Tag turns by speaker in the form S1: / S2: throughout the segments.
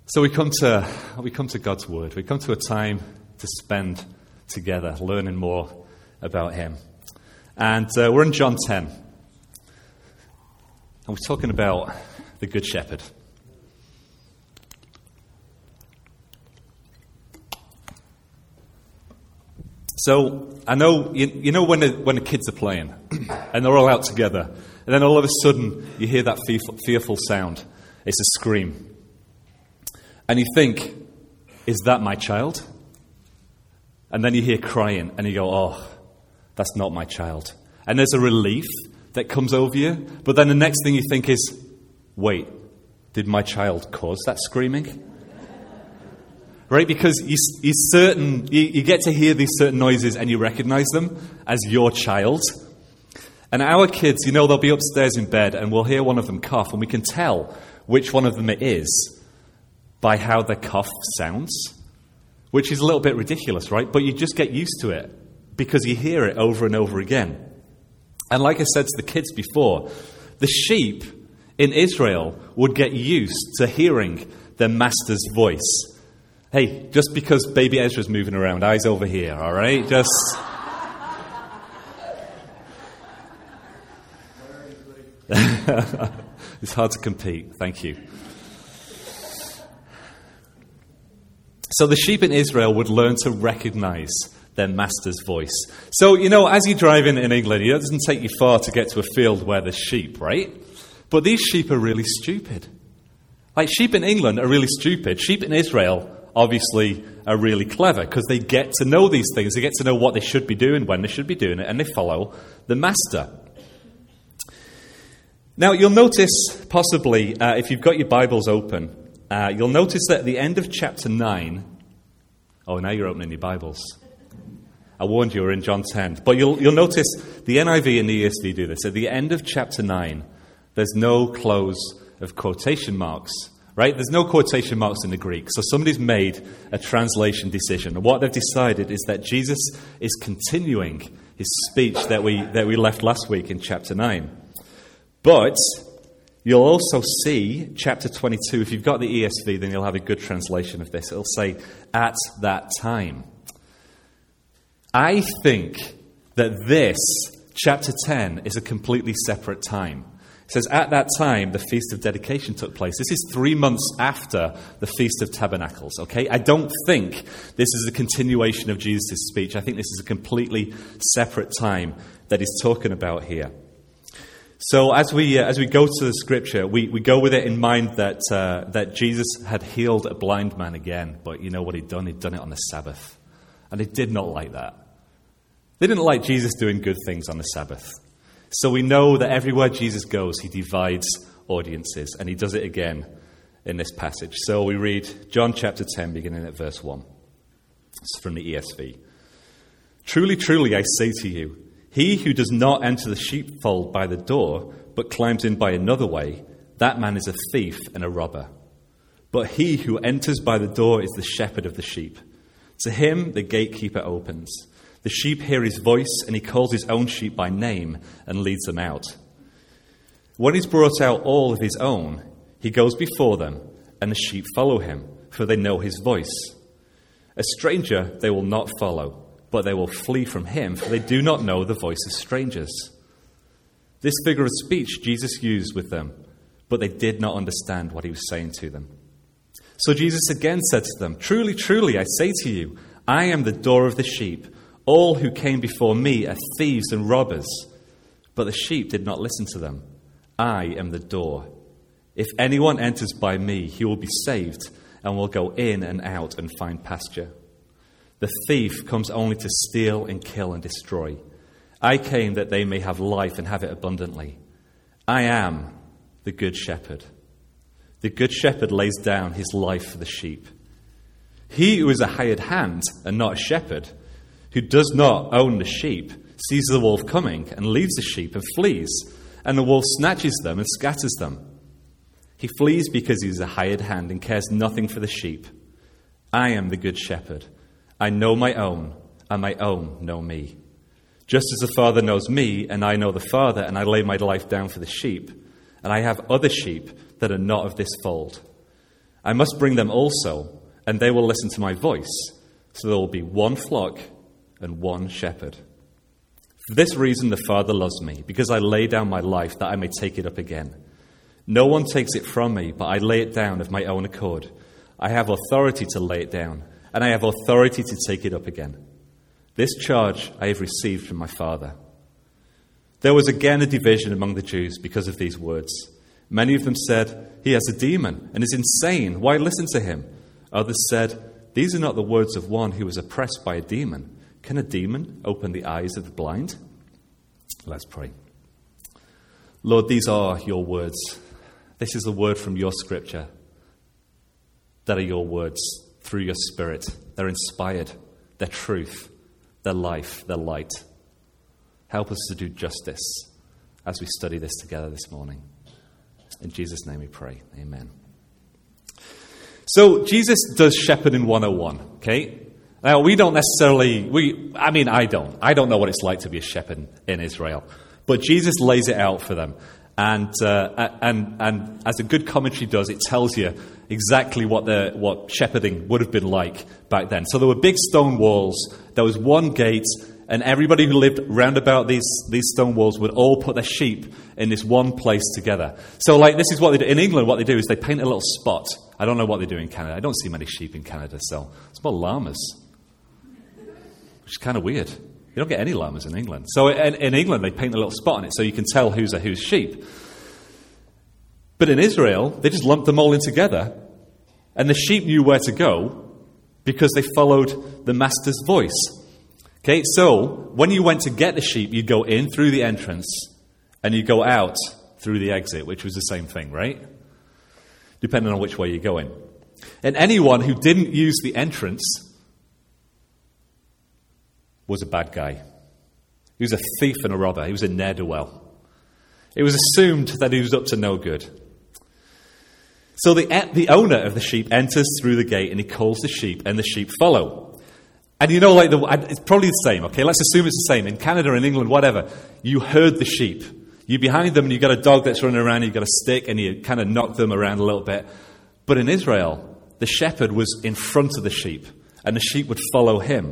S1: So we come to God's Word. We come to a time to spend together, learning more about Him. And we're in John 10. And we're talking about the Good Shepherd. So I know, you know when the kids are playing and they're all out together, and then all of a sudden you hear that fearful sound. It's a scream. And you think, is that my child? And then you hear crying and you go, oh, that's not my child. And there's a relief that comes over you. But then the next thing you think is, wait, did my child cause that screaming? Right? Because you get to hear these certain noises and you recognize them as your child. And our kids, they'll be upstairs in bed and we'll hear one of them cough and we can tell which one of them it is by how the cough sounds, which is a little bit ridiculous, right? But you just get used to it because you hear it over and over again. And like I said to the kids before, the sheep in Israel would get used to hearing their master's voice. Hey, just because baby Ezra's moving around, eyes over here, all right? Just... It's hard to compete. Thank you. So the sheep in Israel would learn to recognize their master's voice. So, as you drive in England, it doesn't take you far to get to a field where there's sheep, right? But these sheep are really stupid. Like, sheep in England are really stupid. Sheep in Israel, obviously, are really clever because they get to know these things. They get to know what they should be doing, when they should be doing it, and they follow the master. Now, you'll notice, possibly, if you've got your Bibles open, you'll notice that at the end of chapter 9... Oh, now you're opening your Bibles. I warned you, we're in John 10. But you'll notice the NIV and the ESV do this. At the end of chapter 9, there's no close of quotation marks, right? There's no quotation marks in the Greek. So somebody's made a translation decision. And what they've decided is that Jesus is continuing his speech that we left last week in chapter 9. But you'll also see chapter 22. If you've got the ESV, then you'll have a good translation of this. It'll say, at that time. I think that this, chapter 10, is a completely separate time. It says, at that time, the Feast of Dedication took place. This is 3 months after the Feast of Tabernacles, okay? I don't think this is a continuation of Jesus' speech. I think this is a completely separate time that he's talking about here. So as we go to the scripture, we go with it in mind that Jesus had healed a blind man again. But you know what he'd done? He'd done it on the Sabbath. And they did not like that. They didn't like Jesus doing good things on the Sabbath. So we know that everywhere Jesus goes, he divides audiences. And he does it again in this passage. So we read John chapter 10, beginning at verse 1. It's from the ESV. Truly, truly, I say to you, he who does not enter the sheepfold by the door, but climbs in by another way, that man is a thief and a robber. But he who enters by the door is the shepherd of the sheep. To him the gatekeeper opens. The sheep hear his voice, and he calls his own sheep by name and leads them out. When he's brought out all of his own, he goes before them, and the sheep follow him, for they know his voice. A stranger they will not follow, but they will flee from him, for they do not know the voice of strangers. This figure of speech Jesus used with them, but they did not understand what he was saying to them. So Jesus again said to them, Truly, truly, I say to you, I am the door of the sheep. All who came before me are thieves and robbers, but the sheep did not listen to them. I am the door. If anyone enters by me, he will be saved and will go in and out and find pasture. The thief comes only to steal and kill and destroy. I came that they may have life and have it abundantly. I am the good shepherd. The good shepherd lays down his life for the sheep. He who is a hired hand and not a shepherd, who does not own the sheep, sees the wolf coming and leaves the sheep and flees, and the wolf snatches them and scatters them. He flees because he is a hired hand and cares nothing for the sheep. I am the good shepherd. I know my own, and my own know me. Just as the Father knows me, and I know the Father, and I lay my life down for the sheep, and I have other sheep that are not of this fold. I must bring them also, and they will listen to my voice. So there will be one flock and one shepherd. For this reason the Father loves me, because I lay down my life that I may take it up again. No one takes it from me, but I lay it down of my own accord. I have authority to lay it down, and I have authority to take it up again. This charge I have received from my Father. There was again a division among the Jews because of these words. Many of them said, he has a demon and is insane. Why listen to him? Others said, these are not the words of one who is oppressed by a demon. Can a demon open the eyes of the blind? Let's pray. Lord, these are your words. This is a word from your scripture that are your words through your Spirit. They're inspired. They're truth. They're life. They're light. Help us to do justice as we study this together this morning. In Jesus' name we pray. Amen. So Jesus does shepherding 101, okay? Now, we don't necessarily, I don't know what it's like to be a shepherd in Israel. But Jesus lays it out for them. And as a good commentary does, it tells you exactly what shepherding would have been like back then. So there were big stone walls. There was one gate, and everybody who lived round about these stone walls would all put their sheep in this one place together. So, this is what they do. In England, what they do is they paint a little spot. I don't know what they do in Canada. I don't see many sheep in Canada, so it's more llamas, which is kind of weird. You don't get any llamas in England. So in England, they paint a little spot on it so you can tell who's sheep. But in Israel, they just lumped them all in together, and the sheep knew where to go because they followed the master's voice. Okay, so when you went to get the sheep, you go in through the entrance, and you go out through the exit, which was the same thing, right? Depending on which way you're going. And anyone who didn't use the entrance was a bad guy. He was a thief and a robber. He was a ne'er-do-well. It was assumed that he was up to no good. So the owner of the sheep enters through the gate and he calls the sheep, and the sheep follow. And it's probably the same, okay? Let's assume it's the same. In Canada, in England, whatever, you herd the sheep. You're behind them and you've got a dog that's running around, you've got a stick, and you kind of knock them around a little bit. But in Israel, the shepherd was in front of the sheep, and the sheep would follow him.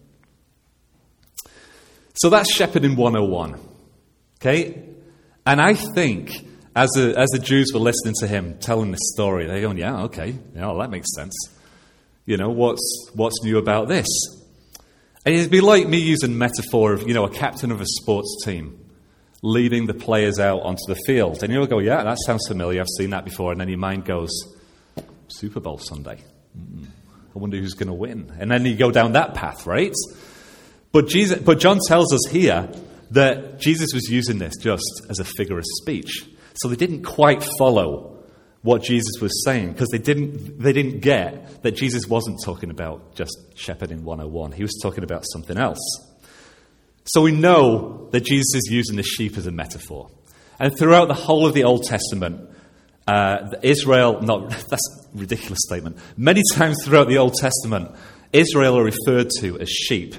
S1: So that's shepherding 101, okay? And I think as the Jews were listening to him telling this story, they're going, yeah, okay, well, that makes sense. What's new about this? And it'd be like me using metaphor of, a captain of a sports team leading the players out onto the field. And you'll go, yeah, that sounds familiar, I've seen that before. And then your mind goes, Super Bowl Sunday. I wonder who's going to win. And then you go down that path, right? But John tells us here that Jesus was using this just as a figure of speech. So they didn't quite follow what Jesus was saying, because they didn't get that Jesus wasn't talking about just shepherding 101. He was talking about something else. So we know that Jesus is using the sheep as a metaphor. And throughout the whole of the Old Testament, that's a ridiculous statement. Many times throughout the Old Testament, Israel are referred to as sheep.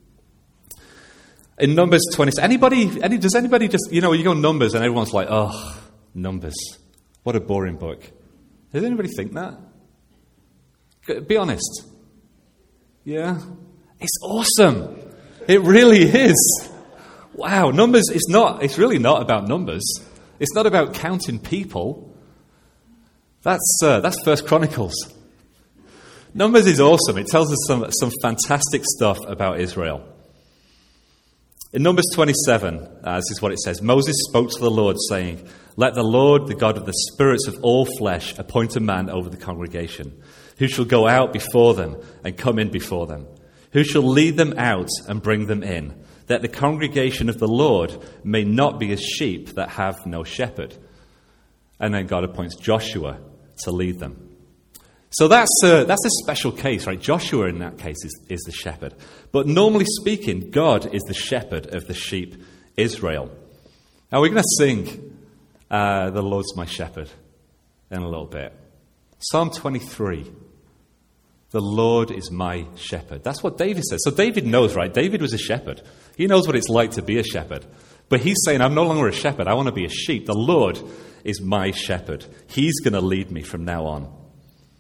S1: In Numbers 20, does anybody just, you go Numbers and everyone's like, oh, Numbers, what a boring book. Does anybody think that? Be honest. Yeah? It's awesome. It really is. Wow, Numbers, it's really not about numbers. It's not about counting people. That's 1 Chronicles. Numbers is awesome. It tells us some fantastic stuff about Israel. In Numbers 27, this is what it says. Moses spoke to the Lord, saying, "Let the Lord, the God of the spirits of all flesh, appoint a man over the congregation, who shall go out before them and come in before them, who shall lead them out and bring them in, that the congregation of the Lord may not be as sheep that have no shepherd." And then God appoints Joshua to lead them. So that's a special case, right? Joshua in that case is the shepherd. But normally speaking, God is the shepherd of the sheep, Israel. Now we're going to sing "The Lord's My Shepherd" in a little bit. Psalm 23. The Lord is my shepherd. That's what David says. So David knows, right? David was a shepherd. He knows what it's like to be a shepherd. But he's saying, I'm no longer a shepherd. I want to be a sheep. The Lord is my shepherd. He's going to lead me from now on.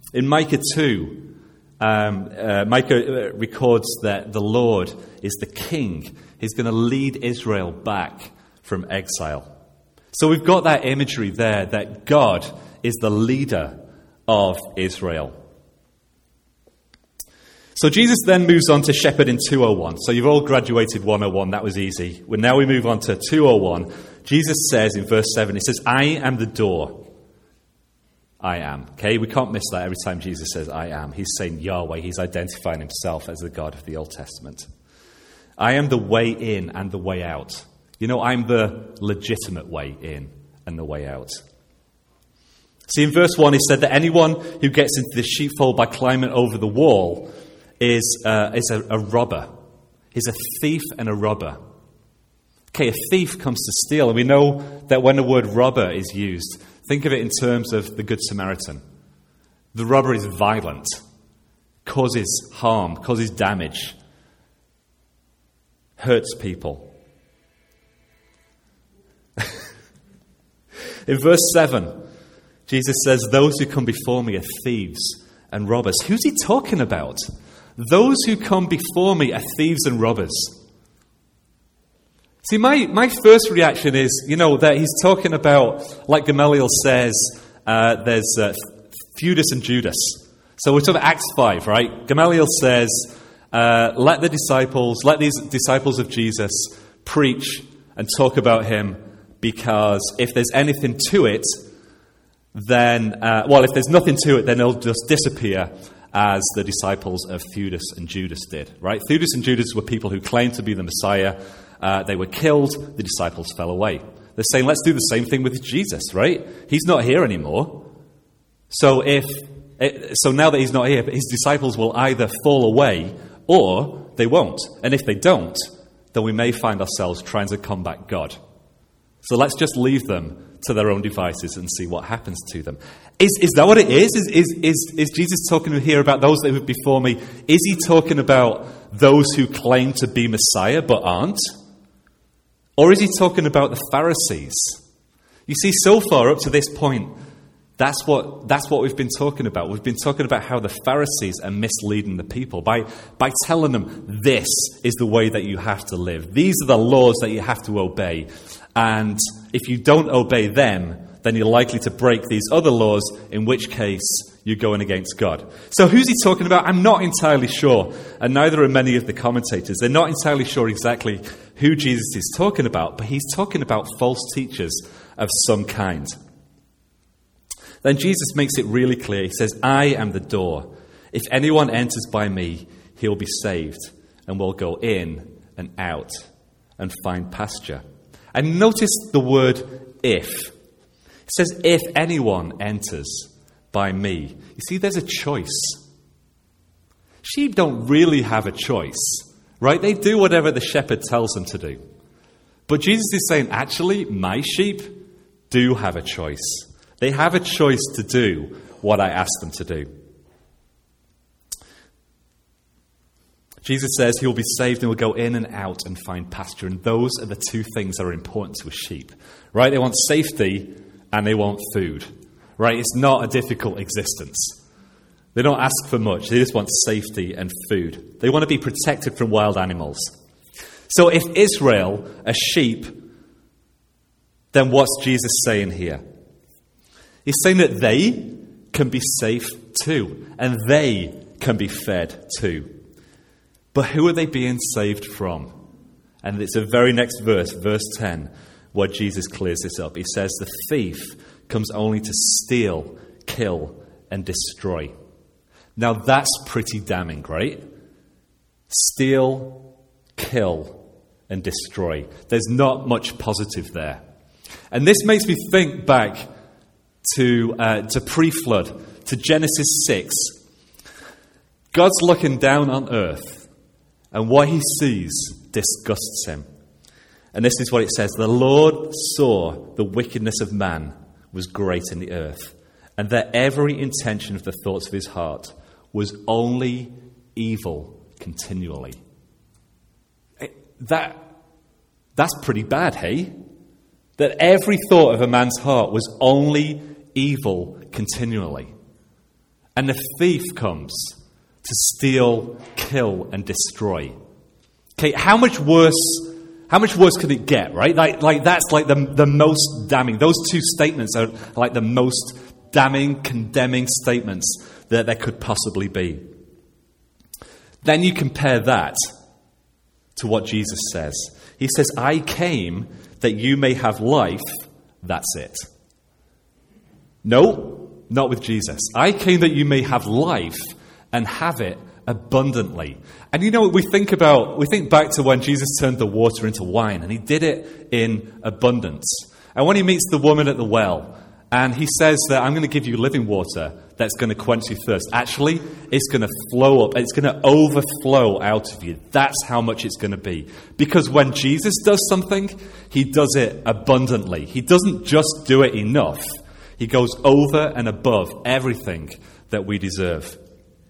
S1: In Micah 2, Micah records that the Lord is the king. He's going to lead Israel back from exile. So we've got that imagery there that God is the leader of Israel. So Jesus then moves on to shepherd in 201. So you've all graduated 101. That was easy. Well, now we move on to 201. Jesus says in verse 7, he says, I am the door. I am. Okay, we can't miss that every time Jesus says I am. He's saying Yahweh. He's identifying himself as the God of the Old Testament. I am the way in and the way out. You know, I'm the legitimate way in and the way out. See, in verse 1, he said that anyone who gets into the sheepfold by climbing over the wall is a robber. He's a thief and a robber. Okay, a thief comes to steal, and we know that when the word robber is used, think of it in terms of the Good Samaritan. The robber is violent, causes harm, causes damage, hurts people. In verse 7, Jesus says, those who come before me are thieves and robbers. Who's he talking about? Those who come before me are thieves and robbers. See, my first reaction is, that he's talking about, like Gamaliel says, there's Theudas and Judas. So we're talking about Acts 5, right? Gamaliel says, let these disciples of Jesus preach and talk about him, because if there's anything to it, then, if there's nothing to it, then it'll just disappear as the disciples of Theudas and Judas did, right? Theudas and Judas were people who claimed to be the Messiah. They were killed. The disciples fell away. They're saying, let's do the same thing with Jesus, right? He's not here anymore. So now that he's not here, his disciples will either fall away or they won't. And if they don't, then we may find ourselves trying to combat God. So let's just leave them to their own devices and see what happens to them. Is that what it is? Is Jesus talking here about those that were before me? Is he talking about those who claim to be Messiah but aren't? Or is he talking about the Pharisees? You see, so far up to this point, that's what we've been talking about. We've been talking about how the Pharisees are misleading the people by telling them this is the way that you have to live. These are the laws that you have to obey. And if you don't obey them, then you're likely to break these other laws, in which case you're going against God. So who's he talking about? I'm not entirely sure, and neither are many of the commentators. They're not entirely sure exactly who Jesus is talking about, but he's talking about false teachers of some kind. Then Jesus makes it really clear. He says, I am the door. If anyone enters by me, he'll be saved and will go in and out and find pasture. And notice the word if. It says, if anyone enters by me. You see, there's a choice. Sheep don't really have a choice, right? They do whatever the shepherd tells them to do. But Jesus is saying, actually, my sheep do have a choice. They have a choice to do what I ask them to do. Jesus says he will be saved and will go in and out and find pasture. And those are the two things that are important to a sheep, right? They want safety and they want food, right? It's not a difficult existence. They don't ask for much. They just want safety and food. They want to be protected from wild animals. So if Israel are sheep, then what's Jesus saying here? He's saying that they can be safe too, and they can be fed too. But who are they being saved from? And it's the very next verse, verse 10, where Jesus clears this up. He says, the thief comes only to steal, kill, and destroy. Now that's pretty damning, right? Steal, kill, and destroy. There's not much positive there. And this makes me think back to pre-flood, to Genesis 6. God's looking down on earth, and what he sees disgusts him. And this is what it says. The Lord saw the wickedness of man was great in the earth, and that every intention of the thoughts of his heart was only evil continually. That's pretty bad, hey? That every thought of a man's heart was only evil continually. And the thief comes to steal, kill, and destroy. Okay, how much worse could it get, right? Like that's like the most damning. Those two statements are like the most damning, condemning statements that there could possibly be. Then you compare that to what Jesus says. He says, I came that you may have life. That's it. No, not with Jesus. I came that you may have life and have it abundantly. And you know, we think back to when Jesus turned the water into wine, and he did it in abundance. And when he meets the woman at the well, and he says that I'm going to give you living water that's going to quench your thirst. Actually, it's going to flow up. It's going to overflow out of you. That's how much it's going to be. Because when Jesus does something, he does it abundantly. He doesn't just do it enough. He goes over and above everything that we deserve.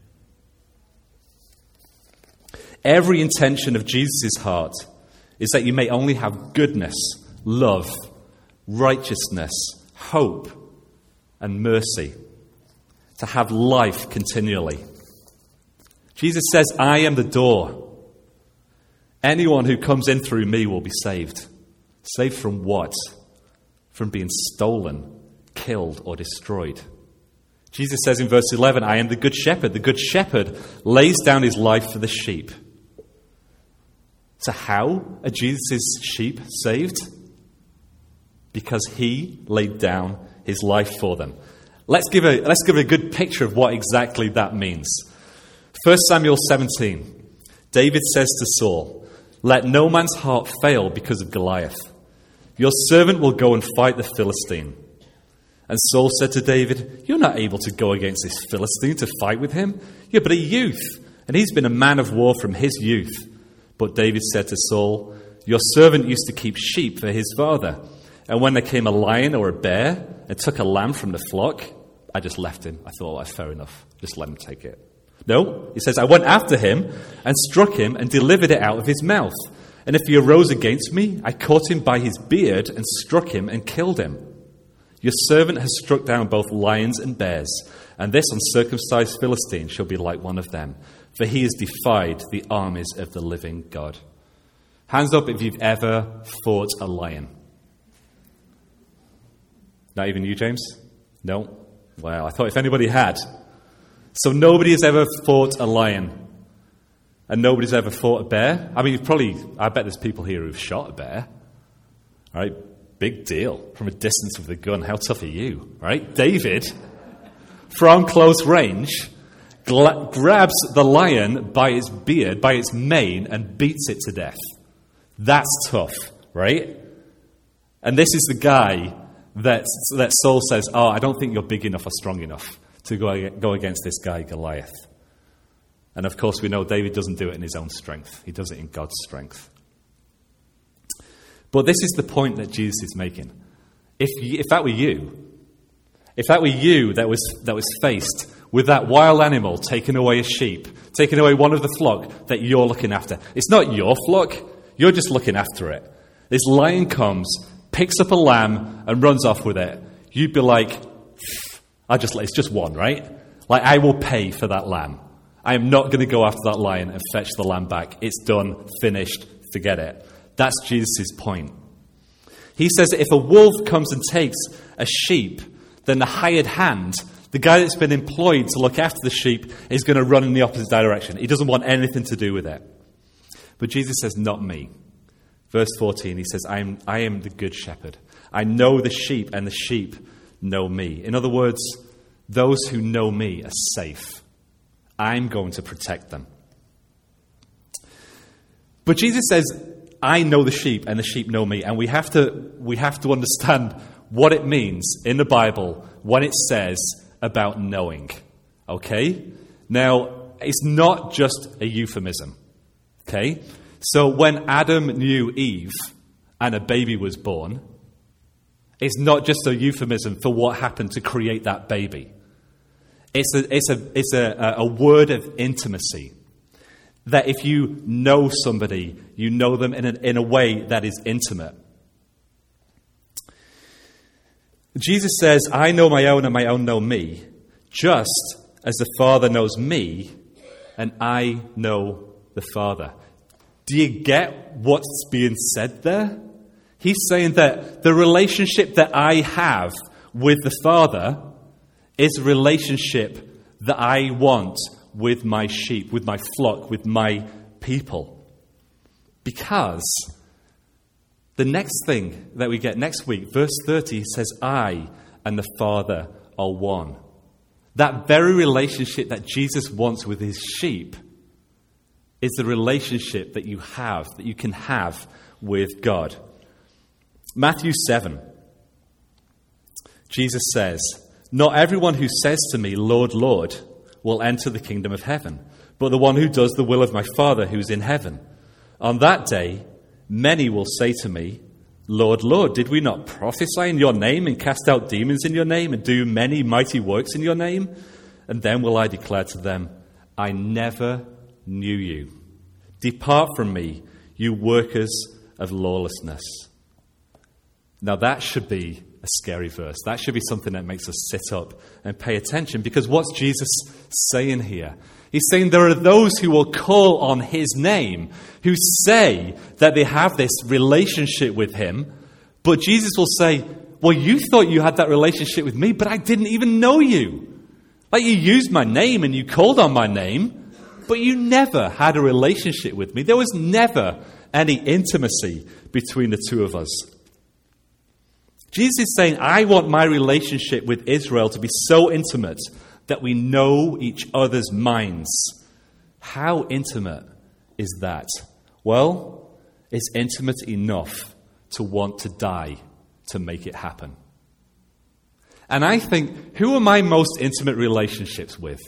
S1: Every intention of Jesus' heart is that you may only have goodness, love, righteousness, hope, and mercy, to have life continually. Jesus says, I am the door. Anyone who comes in through me will be saved. Saved from what? From being stolen, killed, or destroyed. Jesus says in verse 11, I am the good shepherd. The good shepherd lays down his life for the sheep. So how are Jesus' sheep saved? Because he laid down his life for them. Let's give a good picture of what exactly that means. 1 Samuel 17. David says to Saul, let no man's heart fail because of Goliath. Your servant will go and fight the Philistine. And Saul said to David, you're not able to go against this Philistine to fight with him. You're but a youth, and he's been a man of war from his youth. But David said to Saul, your servant used to keep sheep for his father. And when there came a lion or a bear and took a lamb from the flock, I just left him. I thought, well, that's fair enough. Just let him take it. No, he says, I went after him and struck him and delivered it out of his mouth. And if he arose against me, I caught him by his beard and struck him and killed him. Your servant has struck down both lions and bears, and this uncircumcised Philistine shall be like one of them, for he has defied the armies of the living God. Hands up if you've ever fought a lion. Not even you, James? No? Well, I thought if anybody had. So nobody has ever fought a lion. And nobody's ever fought a bear. I mean, I bet there's people here who've shot a bear. All right? Big deal. From a distance with a gun. How tough are you? Right? David, from close range, grabs the lion by its beard, by its mane, and beats it to death. That's tough, right? And this is the guy that Saul says, oh, I don't think you're big enough or strong enough to go against this guy Goliath. And of course we know David doesn't do it in his own strength. He does it in God's strength. But this is the point that Jesus is making. If that were you that was faced with that wild animal taking away a sheep, taking away one of the flock that you're looking after, it's not your flock, you're just looking after it. This lion comes, picks up a lamb and runs off with it. You'd be like, it's just one, right? Like, I will pay for that lamb. I am not going to go after that lion and fetch the lamb back. It's done, finished, forget it. That's Jesus' point. He says that if a wolf comes and takes a sheep, then the hired hand, the guy that's been employed to look after the sheep, is going to run in the opposite direction. He doesn't want anything to do with it. But Jesus says, not me. Verse 14, he says, I am the good shepherd. I know the sheep, and the sheep know me. In other words, those who know me are safe. I'm going to protect them. But Jesus says, I know the sheep, and the sheep know me. And we have to understand what it means in the Bible when it says about knowing. Okay? Now, it's not just a euphemism. Okay? So when Adam knew Eve and a baby was born, it's not just a euphemism for what happened to create that baby. It's a word of intimacy. That if you know somebody, you know them in a way that is intimate. Jesus says, I know my own and my own know me, just as the Father knows me, and I know the Father. Do you get what's being said there? He's saying that the relationship that I have with the Father is a relationship that I want with my sheep, with my flock, with my people. Because the next thing that we get next week, verse 30, says, I and the Father are one. That very relationship that Jesus wants with his sheep is the relationship that you can have with God. Matthew 7, Jesus says, not everyone who says to me, Lord, Lord, will enter the kingdom of heaven, but the one who does the will of my Father who's in heaven. On that day, many will say to me, Lord, Lord, did we not prophesy in your name and cast out demons in your name and do many mighty works in your name? And then will I declare to them, I never knew you. Depart from me, you workers of lawlessness. Now that should be a scary verse. That should be something that makes us sit up and pay attention, because what's Jesus saying here? He's saying there are those who will call on his name, who say that they have this relationship with him, but Jesus will say, well, you thought you had that relationship with me, but I didn't even know you. Like, you used my name and you called on my name, but you never had a relationship with me. There was never any intimacy between the two of us. Jesus is saying, I want my relationship with Israel to be so intimate that we know each other's minds. How intimate is that? Well, it's intimate enough to want to die to make it happen. And I think, who are my most intimate relationships with?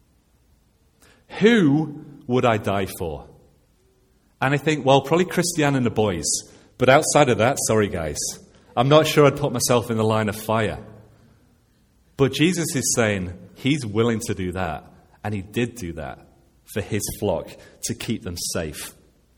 S1: Who would I die for? And I think, well, probably Christiane and the boys. But outside of that, sorry guys, I'm not sure I'd put myself in the line of fire. But Jesus is saying he's willing to do that. And he did do that for his flock to keep them safe.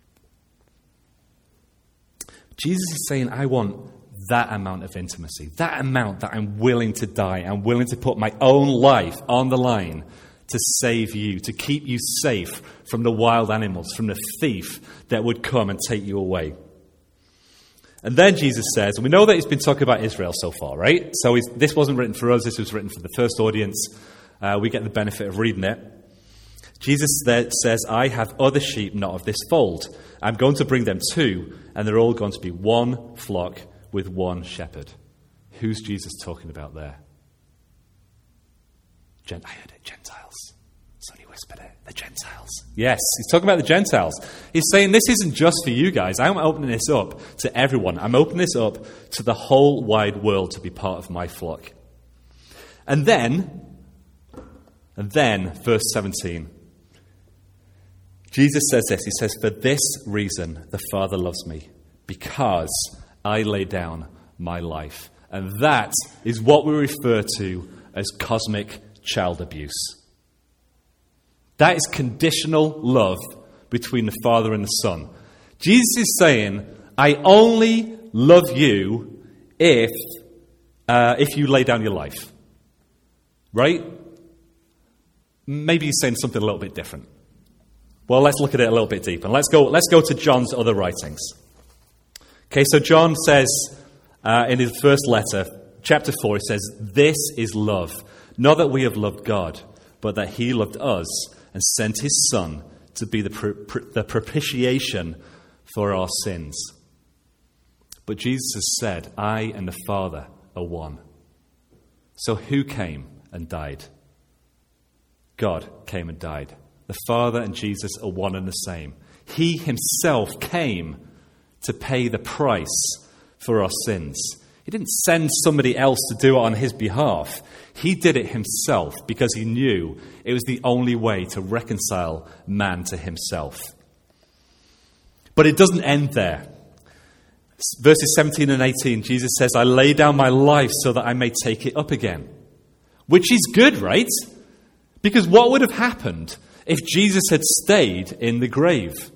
S1: Jesus is saying, I want that amount of intimacy, that amount that I'm willing to die. I'm willing to put my own life on the line to save you, to keep you safe from the wild animals, from the thief that would come and take you away. And then Jesus says, and we know that he's been talking about Israel so far, right? So this wasn't written for us, this was written for the first audience. We get the benefit of reading it. Jesus says, I have other sheep not of this fold. I'm going to bring them too, and they're all going to be one flock with one shepherd. Who's Jesus talking about there? I heard it, Gentiles. Somebody whispered it, the Gentiles. Yes, he's talking about the Gentiles. He's saying this isn't just for you guys. I'm opening this up to everyone. I'm opening this up to the whole wide world to be part of my flock. And then, verse 17, Jesus says this. He says, for this reason the Father loves me, because I lay down my life. And that is what we refer to as cosmic child abuse. That is conditional love between the Father and the Son. Jesus is saying, I only love you if you lay down your life. Right? Maybe he's saying something a little bit different. Well, let's look at it a little bit deeper. Let's go to John's other writings. Okay, so John says in his first letter, chapter 4, he says, this is love. Not that we have loved God, but that he loved us and sent his Son to be the propitiation for our sins. But Jesus has said, I and the Father are one. So who came and died? God came and died. The Father and Jesus are one and the same. He himself came to pay the price for our sins. He didn't send somebody else to do it on his behalf. He did it himself because he knew it was the only way to reconcile man to himself. But it doesn't end there. Verses 17 and 18, Jesus says, I lay down my life so that I may take it up again. Which is good, right? Because what would have happened if Jesus had stayed in the grave?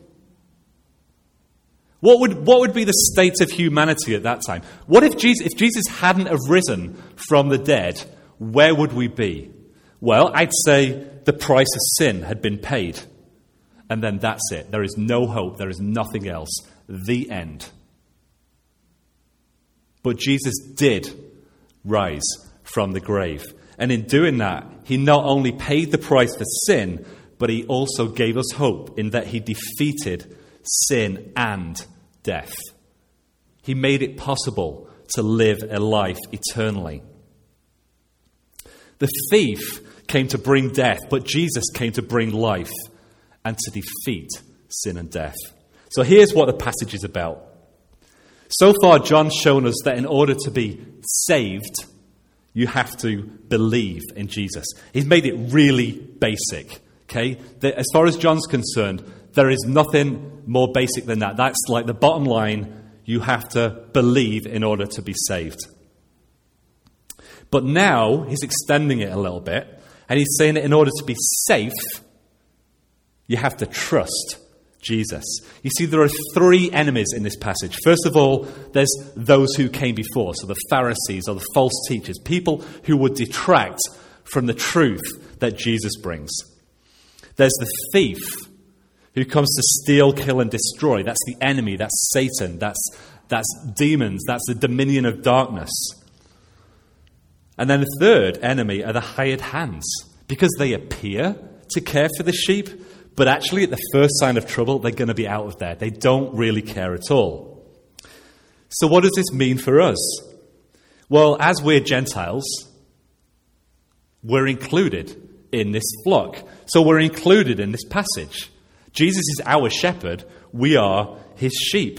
S1: What would be the state of humanity at that time? What if Jesus hadn't have risen from the dead? Where would we be? Well, I'd say the price of sin had been paid. And then that's it. There is no hope. There is nothing else. The end. But Jesus did rise from the grave. And in doing that, he not only paid the price for sin, but he also gave us hope in that he defeated sin and death. He made it possible to live a life eternally. The thief came to bring death, but Jesus came to bring life and to defeat sin and death. So here's what the passage is about. So far, John's shown us that in order to be saved, you have to believe in Jesus. He's made it really basic. Okay? As far as John's concerned, there is nothing more basic than that. That's like the bottom line. You have to believe in order to be saved. But now he's extending it a little bit, and he's saying that in order to be safe, you have to trust Jesus. You see, there are three enemies in this passage. First of all, there's those who came before, so the Pharisees or the false teachers, people who would detract from the truth that Jesus brings. There's the thief who comes to steal, kill, and destroy. That's the enemy. That's Satan. That's demons. That's the dominion of darkness. And then the third enemy are the hired hands, because they appear to care for the sheep, but actually at the first sign of trouble, they're going to be out of there. They don't really care at all. So what does this mean for us? Well, as we're Gentiles, we're included in this flock. So we're included in this passage. Jesus is our shepherd. We are his sheep.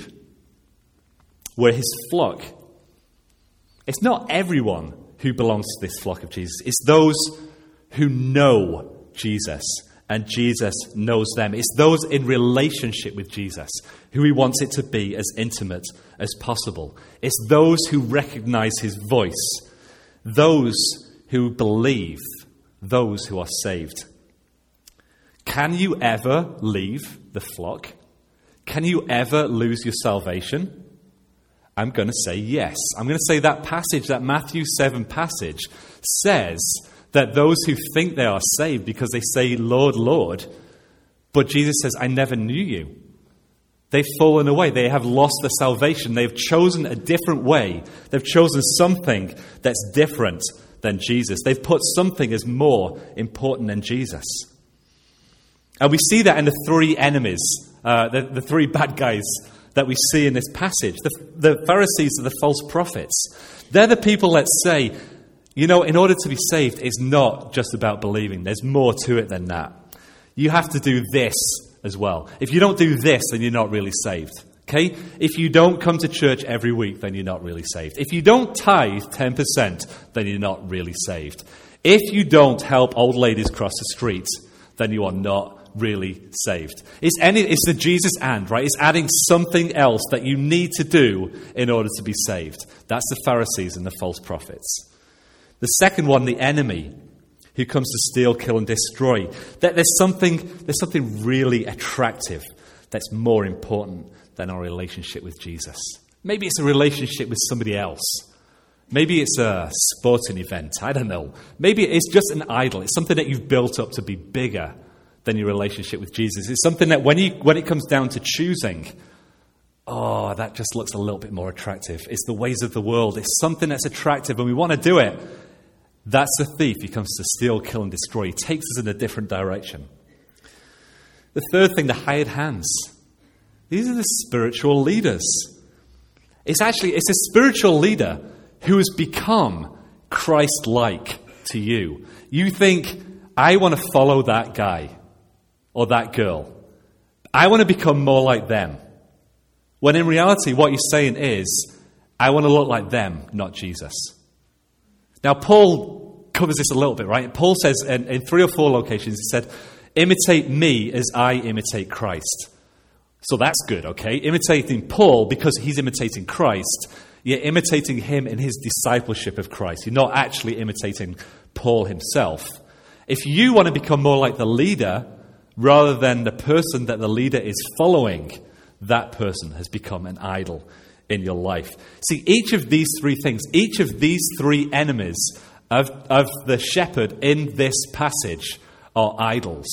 S1: We're his flock. It's not everyone who belongs to this flock of Jesus. It's those who know Jesus, and Jesus knows them. It's those in relationship with Jesus, who he wants it to be as intimate as possible. It's those who recognize his voice, those who believe, those who are saved. Can you ever leave the flock? Can you ever lose your salvation? I'm going to say yes. I'm going to say that passage, that Matthew 7 passage, says that those who think they are saved because they say, Lord, Lord, but Jesus says, I never knew you. They've fallen away. They have lost their salvation. They've chosen a different way. They've chosen something that's different than Jesus. They've put something as more important than Jesus. And we see that in the three enemies, the three bad guys that we see in this passage. The Pharisees are the false prophets. They're the people that say, you know, in order to be saved, it's not just about believing. There's more to it than that. You have to do this as well. If you don't do this, then you're not really saved. Okay? If you don't come to church every week, then you're not really saved. If you don't tithe 10%, then you're not really saved. If you don't help old ladies cross the street, then you are not really saved. It's the Jesus and, right? It's adding something else that you need to do in order to be saved. That's the Pharisees and the false prophets. The second one, the enemy, who comes to steal, kill, and destroy. There's something really attractive that's more important than our relationship with Jesus. Maybe it's a relationship with somebody else. Maybe it's a sporting event. I don't know. Maybe it's just an idol. It's something that you've built up to be bigger than your relationship with Jesus. It's something that when it comes down to choosing, that just looks a little bit more attractive. It's the ways of the world. It's something that's attractive and we want to do it. That's the thief. He comes to steal, kill, and destroy. He takes us in a different direction. The third thing, the hired hands. These are the spiritual leaders. It's a spiritual leader who has become Christ-like to you. You think, I want to follow that guy or that girl. I want to become more like them. When in reality, what you're saying is, I want to look like them, not Jesus. Now, Paul covers this a little bit, right? Paul says in 3 or 4 locations, he said, imitate me as I imitate Christ. So that's good, okay? Imitating Paul because he's imitating Christ. You're imitating him in his discipleship of Christ. You're not actually imitating Paul himself. If you want to become more like the leader rather than the person that the leader is following, that person has become an idol in your life. See, each of these three things, each of these three enemies of the shepherd in this passage are idols.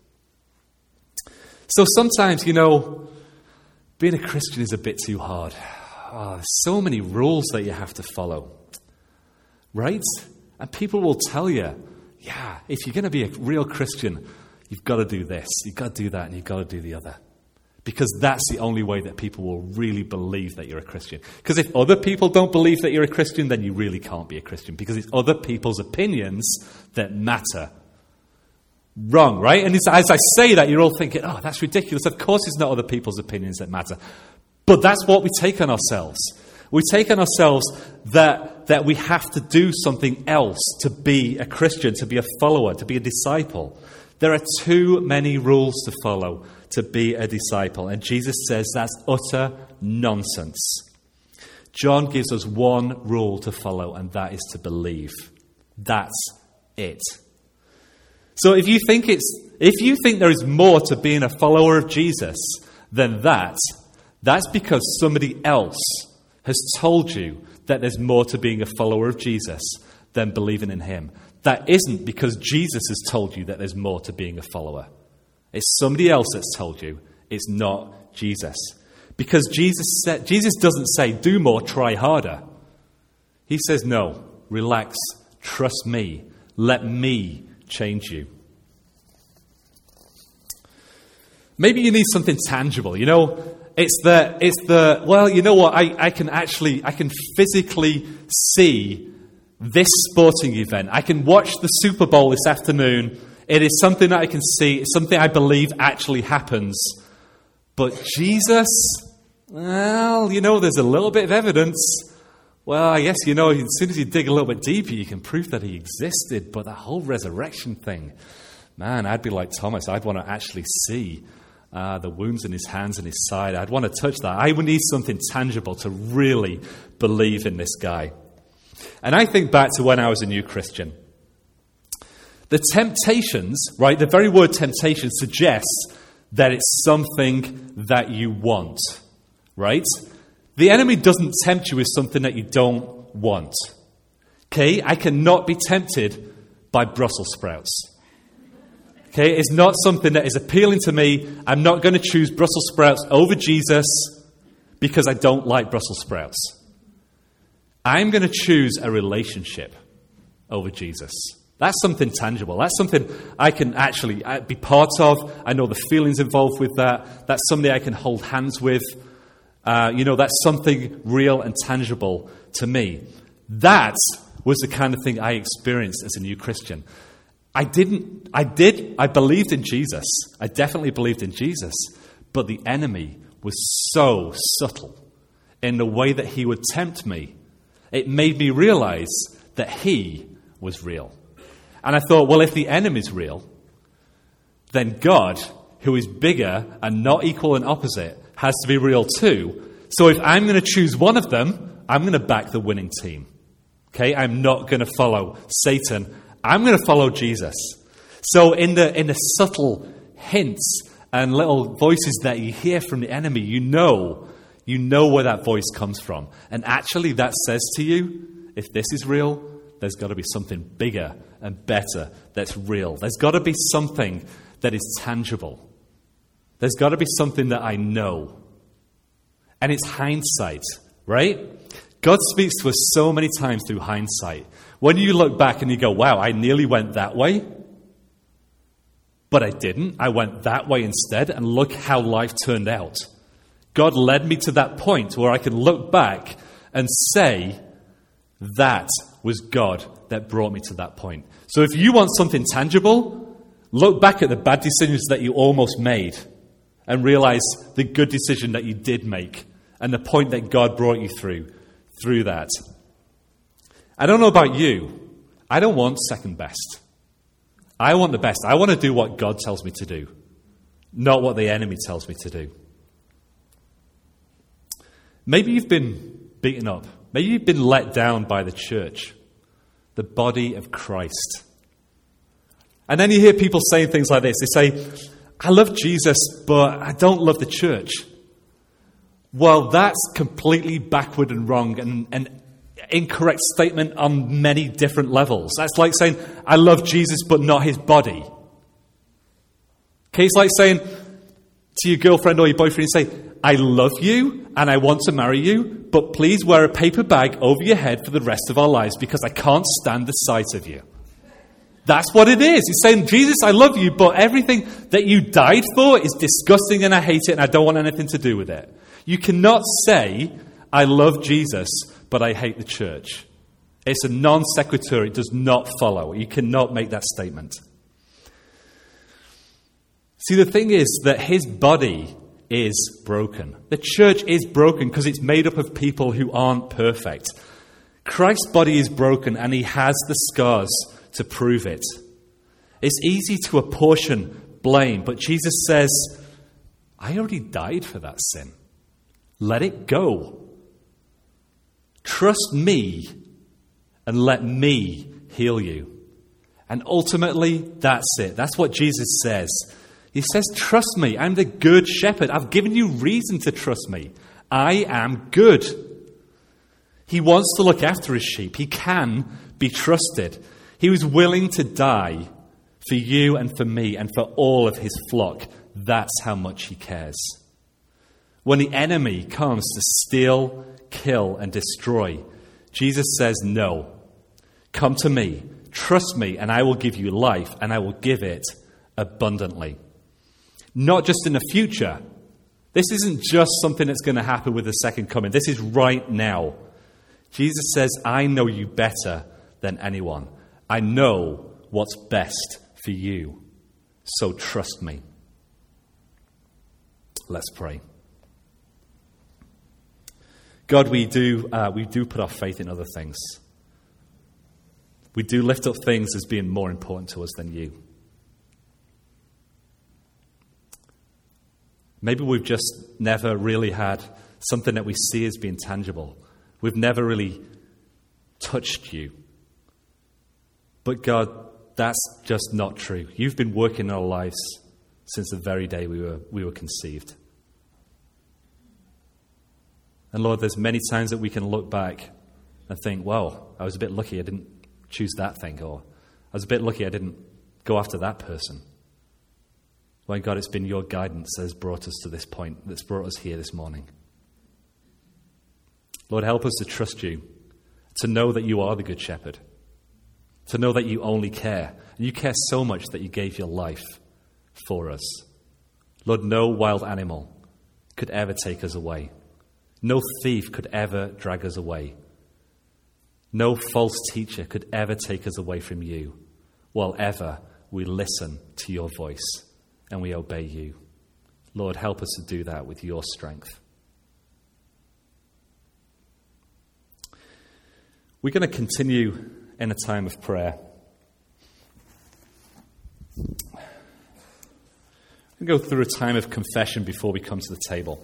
S1: So sometimes, being a Christian is a bit too hard. Oh, there's so many rules that you have to follow. Right? And people will tell you, yeah, if you're going to be a real Christian, you've got to do this, you've got to do that, and you've got to do the other. Because that's the only way that people will really believe that you're a Christian. Because if other people don't believe that you're a Christian, then you really can't be a Christian. Because it's other people's opinions that matter. Wrong, right? And as I say that, you're all thinking, oh, that's ridiculous. Of course it's not other people's opinions that matter. But that's what we take on ourselves. We take on ourselves that we have to do something else to be a Christian, to be a follower, to be a disciple. There are too many rules to follow to be a disciple. And Jesus says that's utter nonsense. John gives us one rule to follow, and that is to believe. That's it. So if you think there is more to being a follower of Jesus than that's because somebody else has told you that there's more to being a follower of Jesus than believing in him. That isn't because Jesus has told you that there's more to being a follower. It's somebody else that's told you. It's not Jesus. Because Jesus doesn't say, do more, try harder. He says, no, relax, trust me, let me change you. Maybe you need something tangible, It's the well, you know what, I can physically see this sporting event. I can watch the Super Bowl this afternoon. It is something that I can see. It's something I believe actually happens. But Jesus, well, there's a little bit of evidence. Well, I guess, as soon as you dig a little bit deeper, you can prove that he existed. But that whole resurrection thing, man, I'd be like Thomas. I'd want to actually see the wounds in his hands and his side. I'd want to touch that. I would need something tangible to really believe in this guy. And I think back to when I was a new Christian. The temptations, right, the very word temptation suggests that it's something that you want, right? The enemy doesn't tempt you with something that you don't want. Okay, I cannot be tempted by Brussels sprouts. Okay, it's not something that is appealing to me. I'm not going to choose Brussels sprouts over Jesus because I don't like Brussels sprouts. I'm going to choose a relationship over Jesus. That's something tangible. That's something I can actually be part of. I know the feelings involved with that. That's somebody I can hold hands with. That's something real and tangible to me. That was the kind of thing I experienced as a new Christian. I believed in Jesus. I definitely believed in Jesus. But the enemy was so subtle in the way that he would tempt me. It made me realize that he was real. And I thought, well, if the enemy's real, then God, who is bigger and not equal and opposite, has to be real too. So if I'm going to choose one of them, I'm going to back the winning team. Okay, I'm not going to follow Satan. I'm going to follow Jesus. So in the subtle hints and little voices that you hear from the enemy, you know where that voice comes from. And actually that says to you, if this is real, there's got to be something bigger and better that's real. There's got to be something that is tangible. There's got to be something that I know. And it's hindsight, right? God speaks to us so many times through hindsight. When you look back and you go, wow, I nearly went that way, but I didn't. I went that way instead, and look how life turned out. God led me to that point where I can look back and say, that was God that brought me to that point. So if you want something tangible, look back at the bad decisions that you almost made and realize the good decision that you did make and the point that God brought you through that. I don't know about you. I don't want second best. I want the best. I want to do what God tells me to do, not what the enemy tells me to do. Maybe you've been beaten up. Maybe you've been let down by the church, the body of Christ. And then you hear people saying things like this. They say, I love Jesus, but I don't love the church. Well, that's completely backward and wrong. And incorrect statement on many different levels. That's like saying, I love Jesus, but not his body. Okay, it's like saying to your girlfriend or your boyfriend, you say, I love you and I want to marry you, but please wear a paper bag over your head for the rest of our lives because I can't stand the sight of you. That's what it is. He's saying, Jesus, I love you, but everything that you died for is disgusting and I hate it and I don't want anything to do with it. You cannot say, I love Jesus, but I hate the church. It's a non sequitur. It does not follow. You cannot make that statement. See, the thing is that his body is broken. The church is broken because it's made up of people who aren't perfect. Christ's body is broken and he has the scars to prove it. It's easy to apportion blame, but Jesus says, I already died for that sin. Let it go. Trust me and let me heal you. And ultimately, that's it. That's what Jesus says. He says, trust me. I'm the good shepherd. I've given you reason to trust me. I am good. He wants to look after his sheep. He can be trusted. He was willing to die for you and for me and for all of his flock. That's how much he cares. When the enemy comes to steal, kill, and destroy, Jesus says, no. Come to me, trust me, and I will give you life, and I will give it abundantly. Not just in the future. This isn't just something that's going to happen with the second coming. This is right now. Jesus says, I know you better than anyone. I know what's best for you. So trust me. Let's pray. God, we do put our faith in other things. We do lift up things as being more important to us than you. Maybe we've just never really had something that we see as being tangible. We've never really touched you. But God, that's just not true. You've been working in our lives since the very day we were conceived. And Lord, there's many times that we can look back and think, well, I was a bit lucky I didn't choose that thing, or I was a bit lucky I didn't go after that person. When God, it's been your guidance that has brought us to this point, that's brought us here this morning. Lord, help us to trust you, to know that you are the good shepherd, to know that you only care. And you care so much that you gave your life for us. Lord, no wild animal could ever take us away. No thief could ever drag us away. No false teacher could ever take us away from you, while ever we listen to your voice and we obey you. Lord, help us to do that with your strength. We're going to continue in a time of prayer. We're going to go through a time of confession before we come to the table.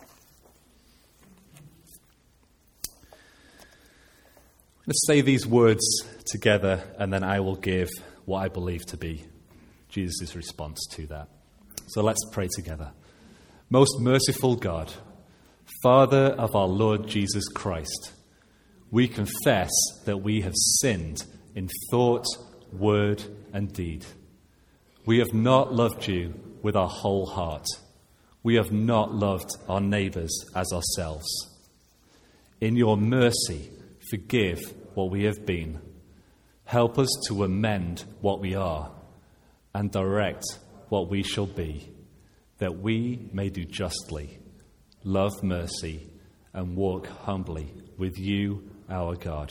S1: Let's say these words together, and then I will give what I believe to be Jesus' response to that. So let's pray together. Most merciful God, Father of our Lord Jesus Christ, we confess that we have sinned in thought, word, and deed. We have not loved you with our whole heart. We have not loved our neighbours as ourselves. In your mercy, forgive what we have been. Help us to amend what we are and direct what we shall be, that we may do justly, love mercy, and walk humbly with you, our God.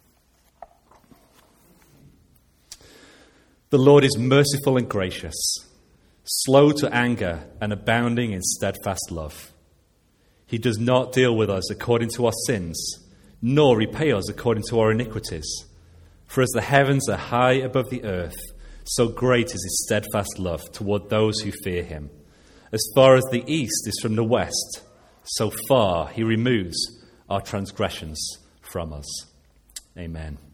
S1: The Lord is merciful and gracious, slow to anger and abounding in steadfast love. He does not deal with us according to our sins, nor repay us according to our iniquities. For as the heavens are high above the earth, so great is his steadfast love toward those who fear him. As far as the east is from the west, so far he removes our transgressions from us. Amen.